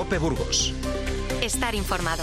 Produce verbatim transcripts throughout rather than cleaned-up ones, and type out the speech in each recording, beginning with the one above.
COPE Burgos. Estar informado.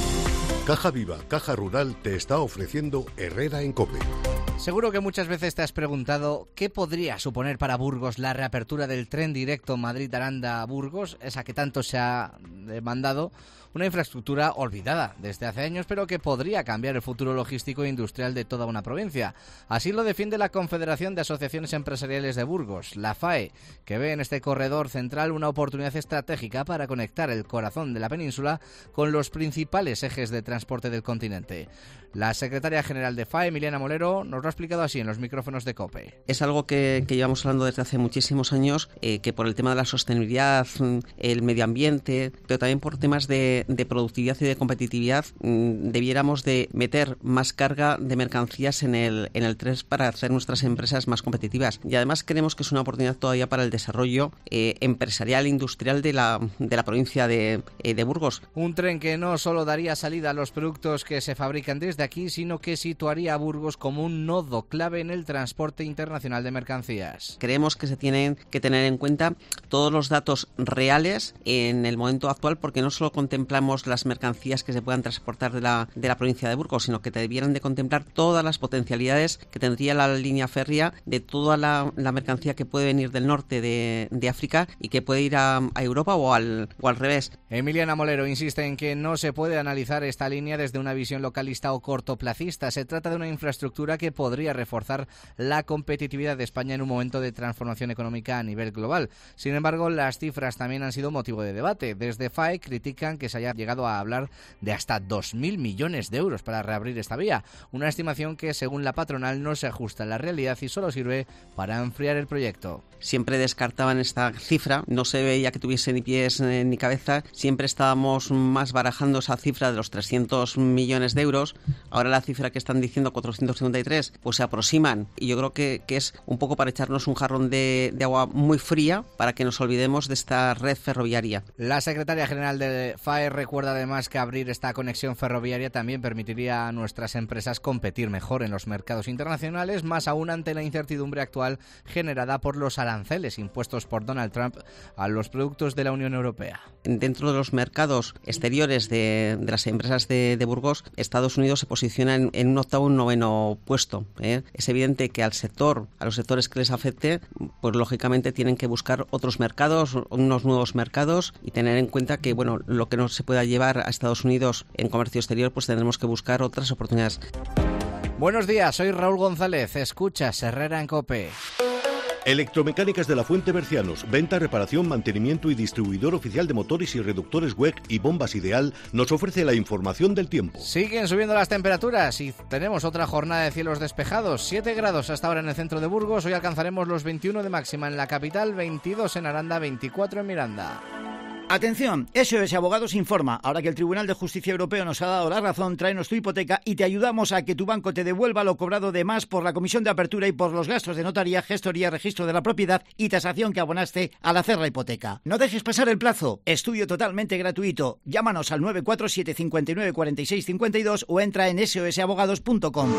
Caja Viva, Caja Rural te está ofreciendo Herrera en COPE. Seguro que muchas veces te has preguntado qué podría suponer para Burgos la reapertura del tren directo Madrid-Aranda-Burgos, esa que tanto se ha demandado, una infraestructura olvidada desde hace años, pero que podría cambiar el futuro logístico e industrial de toda una provincia. Así lo defiende la Confederación de Asociaciones Empresariales de Burgos, la FAE, que ve en este corredor central una oportunidad estratégica para conectar el corazón de la península con los principales ejes de transporte del continente. La secretaria general de FAE, Emiliana Molero, nos lo ha explicado así en los micrófonos de COPE. Es algo que, que llevamos hablando desde hace muchísimos años, eh, que por el tema de la sostenibilidad, el medio ambiente, pero también por temas de, de productividad y de competitividad, mmm, debiéramos de meter más carga de mercancías en el, en el tren para hacer nuestras empresas más competitivas. Y además creemos que es una oportunidad todavía para el desarrollo eh, empresarial e industrial de la, de la provincia de, eh, de Burgos. Un tren que no solo daría salida a los productos que se fabrican desde de aquí, sino que situaría a Burgos como un nodo clave en el transporte internacional de mercancías. Creemos que se tienen que tener en cuenta todos los datos reales en el momento actual, porque no solo contemplamos las mercancías que se puedan transportar de la, de la provincia de Burgos, sino que debieran de contemplar todas las potencialidades que tendría la línea férrea de toda la, la mercancía que puede venir del norte de, de África y que puede ir a, a Europa o al, o al revés. Emiliana Molero insiste en que no se puede analizar esta línea desde una visión localista o cortoplacista. Se trata de una infraestructura que podría reforzar la competitividad de España en un momento de transformación económica a nivel global. Sin embargo, las cifras también han sido motivo de debate. Desde FAE critican que se haya llegado a hablar de hasta dos mil millones de euros para reabrir esta vía, una estimación que, según la patronal, no se ajusta a la realidad y solo sirve para enfriar el proyecto. Siempre descartaban esta cifra, no se veía que tuviese ni pies eh, ni cabeza, siempre estábamos más barajando esa cifra de los trescientos millones de euros. Ahora la cifra que están diciendo, cuatrocientos cincuenta y tres, pues se aproximan, y yo creo que, que es un poco para echarnos un jarrón de, de agua muy fría para que nos olvidemos de esta red ferroviaria. La secretaria general de FAE recuerda además que abrir esta conexión ferroviaria también permitiría a nuestras empresas competir mejor en los mercados internacionales, más aún ante la incertidumbre actual generada por los aranceles impuestos por Donald Trump a los productos de la Unión Europea. Dentro de los mercados exteriores de, de las empresas de, de Burgos, Estados Unidos se posiciona en, en un octavo, un noveno puesto. ¿eh? Es evidente que al sector, a los sectores que les afecte, pues lógicamente tienen que buscar otros mercados, unos nuevos mercados, y tener en cuenta que bueno, lo que no se pueda llevar a Estados Unidos en comercio exterior, pues tendremos que buscar otras oportunidades. Buenos días, soy Raúl González. Escuchas Herrera en COPE. Electromecánicas de la Fuente Bercianos, venta, reparación, mantenimiento y distribuidor oficial de motores y reductores W E C y bombas Ideal, nos ofrece la información del tiempo. Siguen subiendo las temperaturas y tenemos otra jornada de cielos despejados. siete grados hasta ahora en el centro de Burgos. Hoy alcanzaremos los veintiuno de máxima en la capital, veintidós en Aranda, veinticuatro en Miranda. Atención, S O S Abogados informa. Ahora que el Tribunal de Justicia Europeo nos ha dado la razón, tráenos tu hipoteca y te ayudamos a que tu banco te devuelva lo cobrado de más por la comisión de apertura y por los gastos de notaría, gestoría, registro de la propiedad y tasación que abonaste al hacer la hipoteca. No dejes pasar el plazo. Estudio totalmente gratuito. Llámanos al nueve cuatro siete cinco nueve cuatro seis cinco dos o entra en s o s abogados punto com.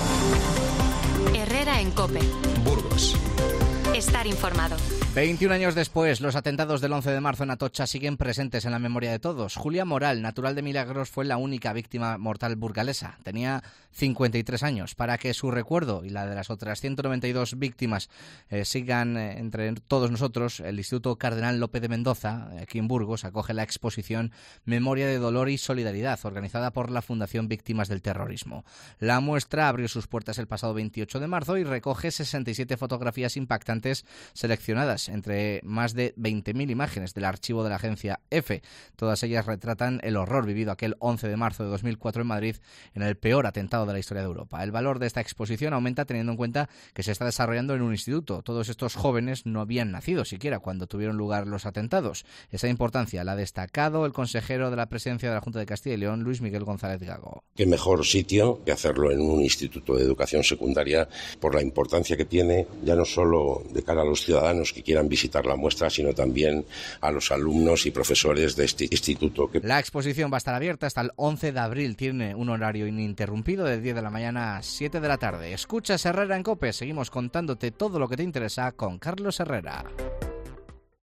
Herrera en COPE. Burgos. Estar informado. veintiún años después, los atentados del once de marzo en Atocha siguen presentes en la memoria de todos. Julia Moral, natural de Milagros, fue la única víctima mortal burgalesa. Tenía cincuenta y tres años. Para que su recuerdo y la de las otras ciento noventa y dos víctimas eh, sigan eh, entre todos nosotros, el Instituto Cardenal López de Mendoza, aquí en Burgos, acoge la exposición Memoria de Dolor y Solidaridad, organizada por la Fundación Víctimas del Terrorismo. La muestra abrió sus puertas el pasado veintiocho de marzo y recoge sesenta y siete fotografías impactantes seleccionadas entre más de veinte mil imágenes del archivo de la agencia EFE. Todas ellas retratan el horror vivido aquel once de marzo de dos mil cuatro en Madrid, en el peor atentado de la historia de Europa. El valor de esta exposición aumenta teniendo en cuenta que se está desarrollando en un instituto. Todos estos jóvenes no habían nacido siquiera cuando tuvieron lugar los atentados. Esa importancia la ha destacado el consejero de la Presidencia de la Junta de Castilla y León, Luis Miguel González Gago. Qué mejor sitio que hacerlo en un instituto de educación secundaria por la importancia que tiene, ya no solo de cara a los ciudadanos que quieran visitar la muestra, sino también a los alumnos y profesores de este instituto. La exposición va a estar abierta hasta el once de abril. Tiene un horario ininterrumpido de diez de la mañana a siete de la tarde. Escuchas Herrera en COPE. Seguimos contándote todo lo que te interesa con Carlos Herrera.